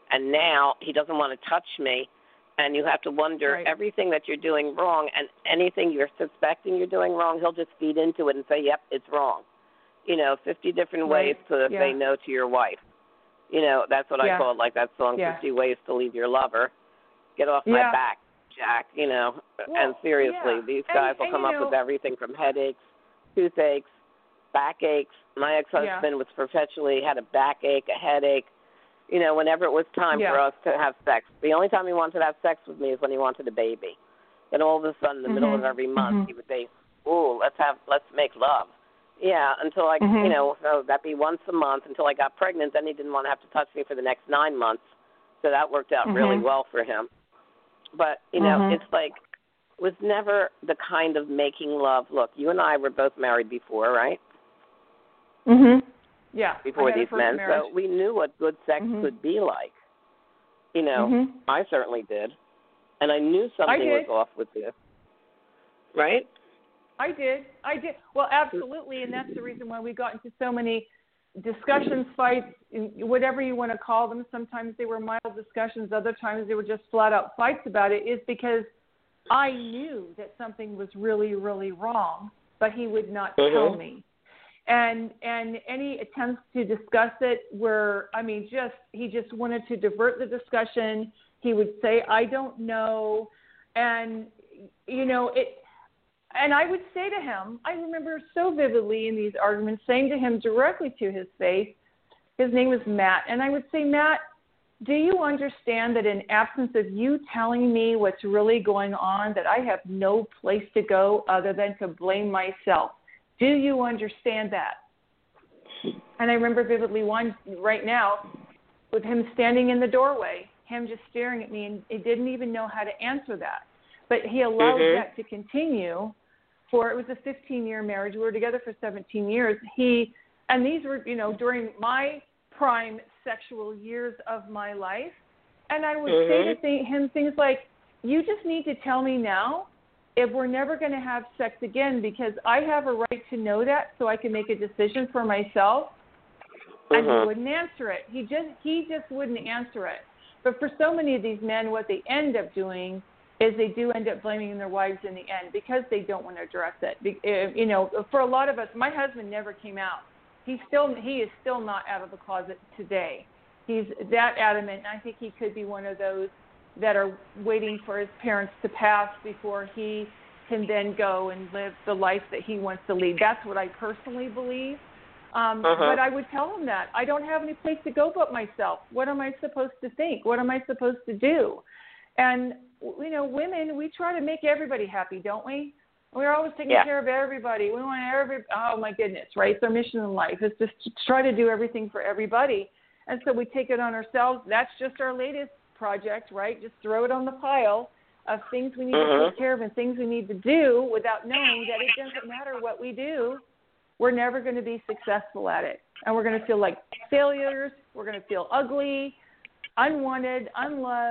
and now he doesn't want to touch me. And you have to wonder right. everything that you're doing wrong, and anything you're suspecting you're doing wrong, he'll just feed into it and say, yep, it's wrong. You know, fifty different right. ways to yeah. say no to your wife. You know, that's what yeah. I call it, like that song, yeah. fifty Ways to Leave Your Lover. Get off yeah. my back, Jack, you know. Well, and seriously, yeah. these guys and, will and, come you up know, with everything from headaches, toothaches, backaches. My ex-husband yeah. was perpetually had a backache, a headache. You know, whenever it was time yeah. for us to have sex. The only time he wanted to have sex with me is when he wanted a baby. And all of a sudden, in the mm-hmm. middle of every month, mm-hmm. he would say, "Ooh, let's have, let's make love." Yeah, until I, mm-hmm. you know, so that'd be once a month until I got pregnant. Then he didn't want to have to touch me for the next nine months. So that worked out mm-hmm. really well for him. But, you know, mm-hmm. it's like, it was never the kind of making love. Look, you and I were both married before, right? Mhm. Yeah. Before these men. Marriage. So we knew what good sex mm-hmm. could be like. You know, mm-hmm. I certainly did. And I knew something I did. was off with you. Right? I did. I did. Well, absolutely. And that's the reason why we got into so many discussions, fights, whatever you want to call them. Sometimes they were mild discussions. Other times they were just flat out fights about it, is because I knew that something was really, really wrong, but he would not mm-hmm. tell me. And and any attempts to discuss it were, I mean, just he just wanted to divert the discussion. He would say, "I don't know," and you know it. And I would say to him, I remember so vividly in these arguments saying to him directly to his face, his name was Matt, and I would say, "Matt, do you understand that in absence of you telling me what's really going on, that I have no place to go other than to blame myself? Do you understand that?" And I remember vividly one right now with him standing in the doorway, him just staring at me, and he didn't even know how to answer that. But he allowed mm-hmm. that to continue for, it was a fifteen-year marriage. We were together for seventeen years. He, and these were, you know, during my prime sexual years of my life. And I would mm-hmm. say to th- him things like, "You just need to tell me now if we're never going to have sex again, because I have a right to know that so I can make a decision for myself." And mm-hmm. he wouldn't answer it. He just he just wouldn't answer it. But for so many of these men, what they end up doing is they do end up blaming their wives in the end because they don't want to address it. You know, for a lot of us, my husband never came out. He's still he is still not out of the closet today. He's that adamant, and I think he could be one of those that are waiting for his parents to pass before he can then go and live the life that he wants to lead. That's what I personally believe. Um, uh-huh. But I would tell him that. I don't have any place to go but myself. What am I supposed to think? What am I supposed to do? And, you know, women, we try to make everybody happy, don't we? We're always taking yeah. care of everybody. We want every, oh, my goodness, right? It's our mission in life. It's just to try to do everything for everybody. And so we take it on ourselves. That's just our latest project, right? Just throw it on the pile of things we need uh-huh. to take care of and things we need to do without knowing that it doesn't matter what we do. We're never going to be successful at it. And we're going to feel like failures. We're going to feel ugly, unwanted, unloved.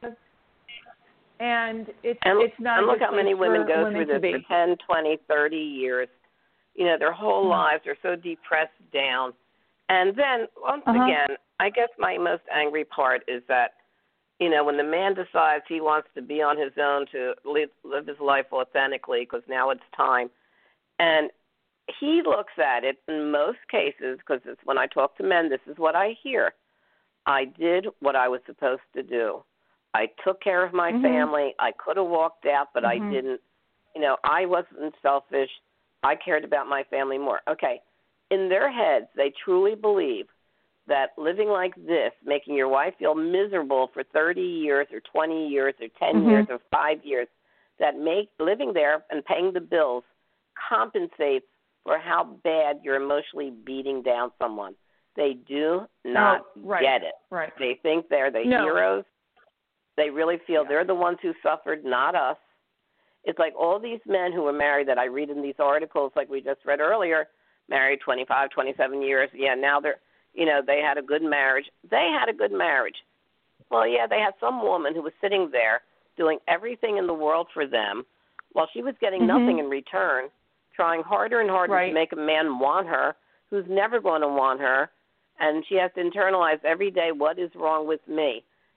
And it's and, it's not and a look how many women go women through this for ten, twenty, thirty years. You know, their whole mm-hmm. lives are so depressed down. And then, once uh-huh. again, I guess my most angry part is that, you know, when the man decides he wants to be on his own to live, live his life authentically because now it's time, and he looks at it in most cases, because it's when I talk to men, this is what I hear. I did what I was supposed to do. I took care of my mm-hmm. family. I could have walked out, but mm-hmm. I didn't. You know, I wasn't selfish. I cared about my family more. Okay. In their heads, they truly believe that living like this, making your wife feel miserable for thirty years or twenty years or ten mm-hmm. years or five years, that make living there and paying the bills compensates for how bad you're emotionally beating down someone. They do not oh, right, get it. Right. They think they're the no. heroes. They really feel yeah. they're the ones who suffered, not us. It's like all these men who were married that I read in these articles, like we just read earlier, married twenty-five, twenty-seven years. Yeah, now they're, you know, they had a good marriage. They had a good marriage. Well, yeah, they had some woman who was sitting there doing everything in the world for them while she was getting mm-hmm. nothing in return, trying harder and harder right. to make a man want her, who's never going to want her, and she has to internalize every day what is wrong with me.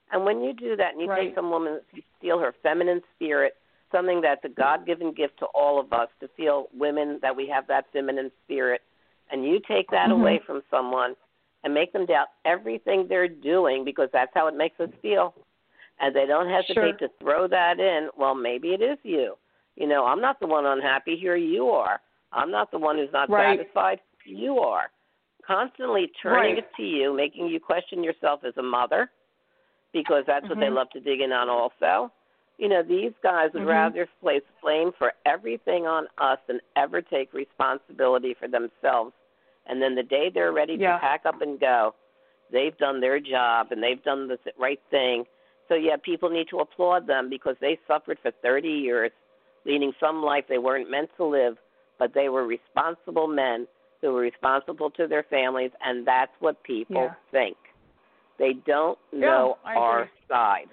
And when you do that and you Right. take some woman, you steal her feminine spirit, something that's a God-given gift to all of us to feel women, that we have that feminine spirit, and you take that Mm-hmm. away from someone and make them doubt everything they're doing because that's how it makes us feel, and they don't hesitate Sure. to throw that in, well, maybe it is you. You know, I'm not the one unhappy. Here you are. I'm not the one who's not Right. satisfied. You are. Constantly turning Right. it to you, making you question yourself as a mother, because that's what they Mhm. love to dig in on also. You know, these guys would Mhm. rather place blame for everything on us than ever take responsibility for themselves. And then the day they're ready Yeah. to pack up and go, they've done their job and they've done the right thing. So, yeah, people need to applaud them because they suffered for thirty years, leading some life they weren't meant to live, but they were responsible men who were responsible to their families, and that's what people Yeah. think. They don't know I our agree. side.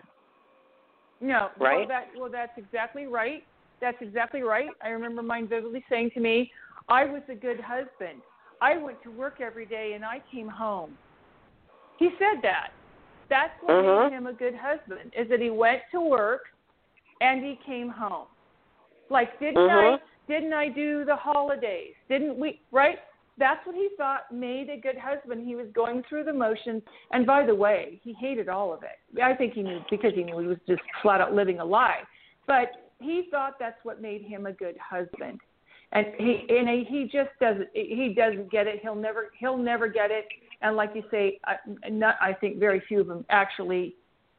No, Right? well, that, well, that's exactly right. That's exactly right. I remember mine vividly saying to me, I was a good husband. I went to work every day and I came home. He said that. That's what Mhm. made him a good husband, is that he went to work and he came home. Like, didn't Mhm. I didn't I do the holidays? Didn't we, right? That's what he thought made a good husband. He was going through the motions. And by the way, he hated all of it. I think he knew because he knew he was just flat out living a lie. But he thought that's what made him a good husband. And he and he just doesn't he doesn't get it. He'll never he'll never get it. And like you say, I, not, I think very few of them actually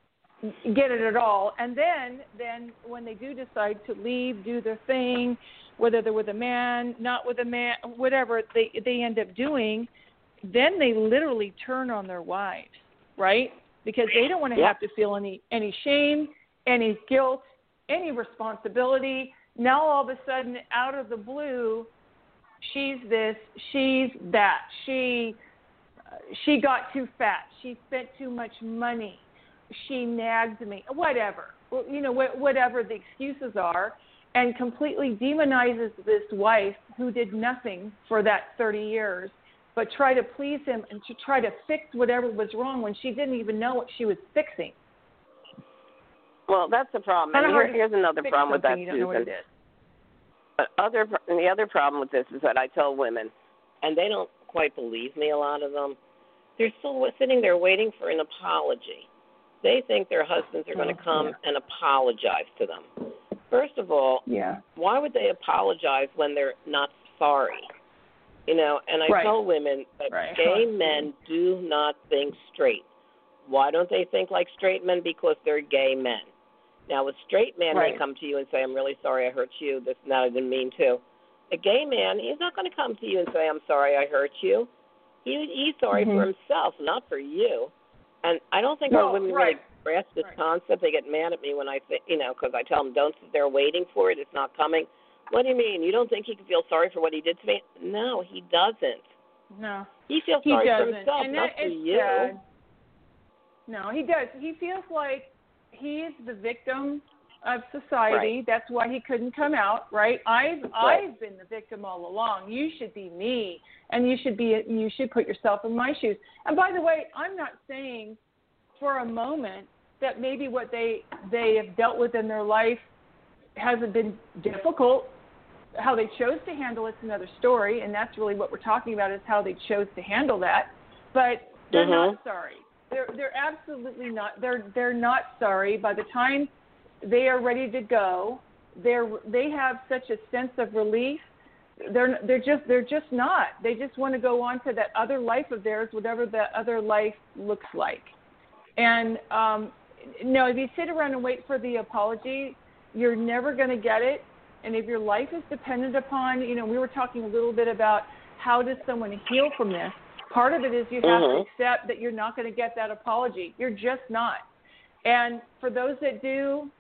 get it at all. And then then when they do decide to leave, do their thing, whether they're with a man, not with a man, whatever they they end up doing, then they literally turn on their wives, right? Because they don't want to Yep. have to feel any any shame, any guilt, any responsibility. Now all of a sudden, out of the blue, she's this, she's that, she uh, she got too fat, she spent too much money, she nagged me, whatever, you know, wh- whatever the excuses are. And completely demonizes this wife who did nothing for that thirty years, but try to please him and to try to fix whatever was wrong when she didn't even know what she was fixing. Well, that's the problem. Kinda And hard here, to here's another fix problem with that, something you don't know what Susan. it is. But other, and the other problem with this is that I tell women, and they don't quite believe me, a lot of them, they're still sitting there waiting for an apology. They think their husbands are going to Oh, come yeah. and apologize to them. First of all, Yeah. why would they apologize when they're not sorry? You know, and I Right. tell women that Right. gay men do not think straight. Why don't they think like straight men? Because they're gay men. Now, a straight man Right. may come to you and say, I'm really sorry I hurt you. This and that I didn't mean to. A gay man, he's not going to come to you and say, I'm sorry I hurt you. He, he's sorry Mhm. for himself, not for you. And I don't think No, our women right. really grasp this Right. concept. They get mad at me when I say, you know, because I tell them, don't sit there waiting for it. It's not coming. What do you mean? You don't think he can feel sorry for what he did to me? No, he doesn't. No. He feels He sorry doesn't. for himself, and not that, for it's you. sad. No, he does. He feels like he is the victim of society. Right. That's why he couldn't come out, right? I've Right. I've been the victim all along. You should be me, and you should be you should put yourself in my shoes. And by the way, I'm not saying for a moment that maybe what they they have dealt with in their life hasn't been difficult. How they chose to handle it's another story, and that's really what we're talking about is how they chose to handle that. But they're Mhm. not sorry. They're they're absolutely not. They're they're not sorry. By the time they are ready to go, they're they have such a sense of relief. They're they're just they're just not. They just want to go on to that other life of theirs, whatever that other life looks like. And um, no, if you sit around and wait for the apology, you're never going to get it. And if your life is dependent upon, you know, we were talking a little bit about how does someone heal from this. Part of it is you have Mhm. to accept that you're not going to get that apology. You're just not. And for those that do,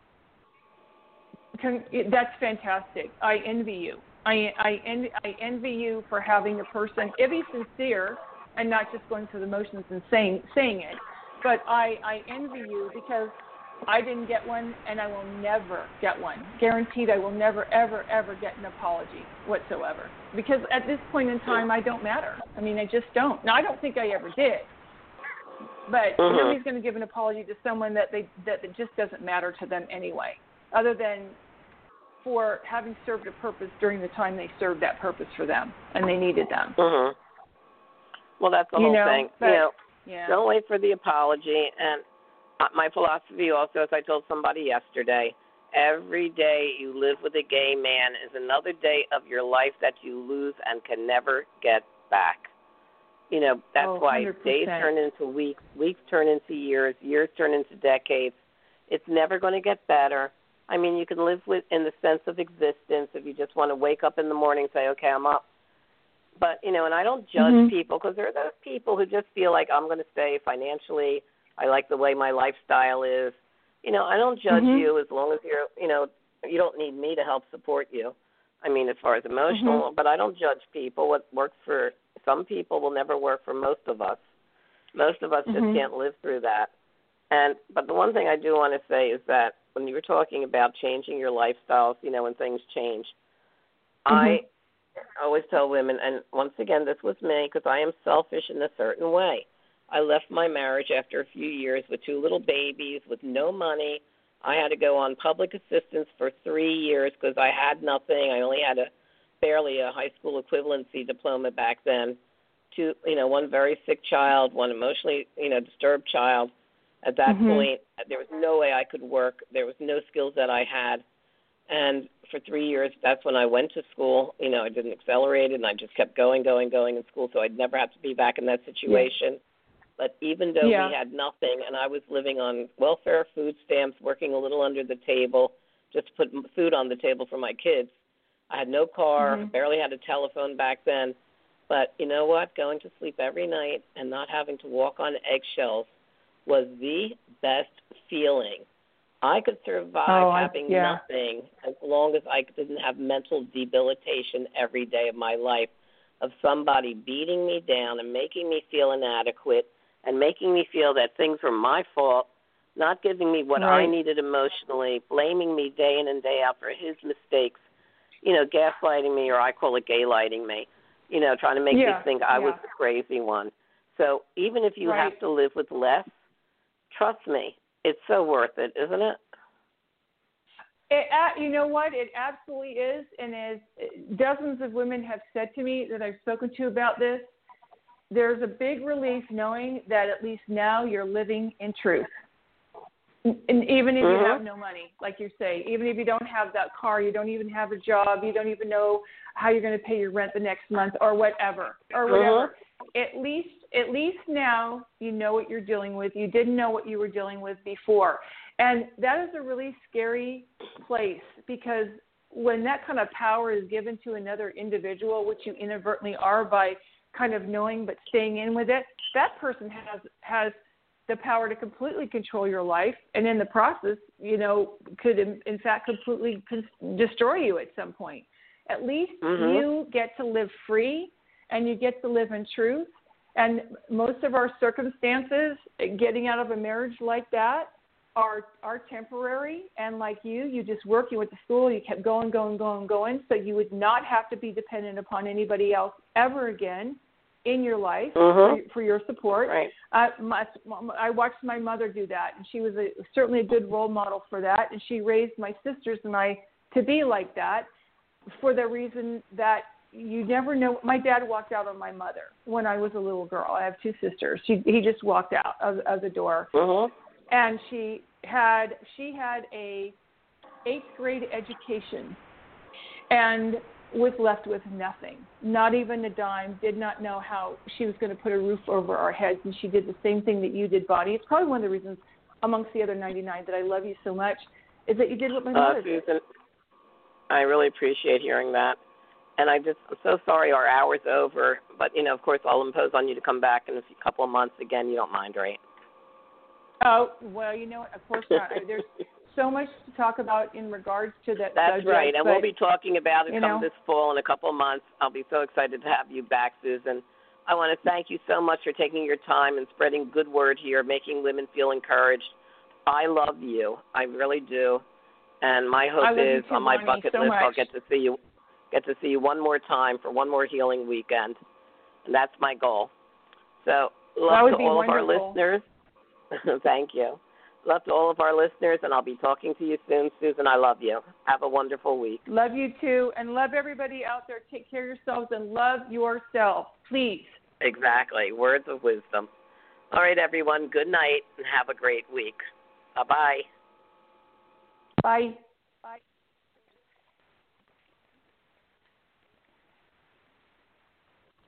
can, that's fantastic. I envy you. I, I, envy, I envy you for having a person, if he's sincere and not just going through the motions and saying saying it. But I, I envy you because I didn't get one, and I will never get one. Guaranteed I will never, ever, ever get an apology whatsoever. Because at this point in time, I don't matter. I mean, I just don't. Now, I don't think I ever did. But mm-hmm. nobody's going to give an apology to someone that they that it just doesn't matter to them anyway, other than for having served a purpose during the time they served that purpose for them and they needed them. Mm-hmm. Well, that's the you whole know, thing. But, you know, yeah. don't wait for the apology. And my philosophy also, as I told somebody yesterday, every day you live with a gay man is another day of your life that you lose and can never get back. You know, that's oh, why one hundred percent. days turn into weeks, weeks turn into years, years turn into decades. It's never going to get better. I mean, you can live with in the sense of existence if you just want to wake up in the morning and say, okay, I'm up. But, you know, and I don't judge mm-hmm. people because there are those people who just feel like I'm going to stay financially. I like the way my lifestyle is. You know, I don't judge mm-hmm. you as long as you're, you know, you don't need me to help support you. I mean, as far as emotional, mm-hmm. but I don't judge people. What works for some people will never work for most of us. Most of us mm-hmm. just can't live through that. And but the one thing I do want to say is that when you were talking about changing your lifestyles, you know, when things change, mm-hmm. I always tell women, and once again, this was me because I am selfish in a certain way. I left my marriage after a few years with two little babies, with no money. I had to go on public assistance for three years because I had nothing. I only had a barely a high school equivalency diploma back then. Two, you know, one very sick child, one emotionally, you know, disturbed child. At that mm-hmm. point, there was no way I could work. There was no skills that I had. And for three years, that's when I went to school. You know, I didn't accelerate it, and I just kept going, going, going in school, so I'd never have to be back in that situation. Yeah. But even though yeah. we had nothing, and I was living on welfare, food stamps, working a little under the table just to put food on the table for my kids, I had no car, mm-hmm. barely had a telephone back then. But you know what? Going to sleep every night and not having to walk on eggshells was the best feeling. I could survive oh, having yeah. nothing as long as I didn't have mental debilitation every day of my life of somebody beating me down and making me feel inadequate and making me feel that things were my fault, not giving me what right. I needed emotionally, blaming me day in and day out for his mistakes, you know, gaslighting me, or I call it gay-lighting me, you know, trying to make yeah. me think I yeah. was the crazy one. So even if you right. have to live with less, trust me, it's so worth it, isn't it? It, uh, you know what? It absolutely is. And as dozens of women have said to me that I've spoken to about this, there's a big relief knowing that at least now you're living in truth. And even if mm-hmm. you have no money, like you say, even if you don't have that car, you don't even have a job, you don't even know how you're going to pay your rent the next month or whatever, or whatever. Mm-hmm. At least, at least now you know what you're dealing with. You didn't know what you were dealing with before. And that is a really scary place, because when that kind of power is given to another individual, which you inadvertently are by kind of knowing but staying in with it, that person has has the power to completely control your life, and in the process, you know, could in, in fact completely con- destroy you at some point. At least mm-hmm. you get to live free, and you get to live in truth. And most of our circumstances, getting out of a marriage like that, are are temporary. And like you, you just work, you went to school, you kept going, going, going, going, so you would not have to be dependent upon anybody else ever again in your life mm-hmm. for, for your support. Right. Uh, my, I watched my mother do that, and she was a, certainly a good role model for that, and she raised my sisters and I to be like that for the reason that you never know. My dad walked out on my mother when I was a little girl. I have two sisters. She, he just walked out of, of the door. Mm-hmm. And she had she had a eighth grade education and was left with nothing, not even a dime, did not know how she was going to put a roof over our heads. And she did the same thing that you did, Bonnie. It's probably one of the reasons, amongst the other ninety-nine, that I love you so much, is that you did what my mother uh, did. Susan, I really appreciate hearing that. And I just, I'm so sorry our hour's over. But, you know, of course, I'll impose on you to come back in a couple of months again. You don't mind, right? Oh, well, you know what? Of course not. There's so much to talk about in regards to that That's subject. right. And but, we'll be talking about it come know, this fall in a couple of months. I'll be so excited to have you back, Susan. I want to thank you so much for taking your time and spreading good word here, making women feel encouraged. I love you. I really do. And my hope is too, on my Bonnie, bucket so list much. I'll get to see you get to see you one more time for one more healing weekend. And that's my goal. So love to all wonderful. of our listeners. Thank you. Love to all of our listeners, and I'll be talking to you soon. Susan, I love you. Have a wonderful week. Love you too, and love everybody out there. Take care of yourselves and love yourself, please. Exactly. Words of wisdom. All right, everyone. Good night, and have a great week. Bye-bye. Bye. Bye.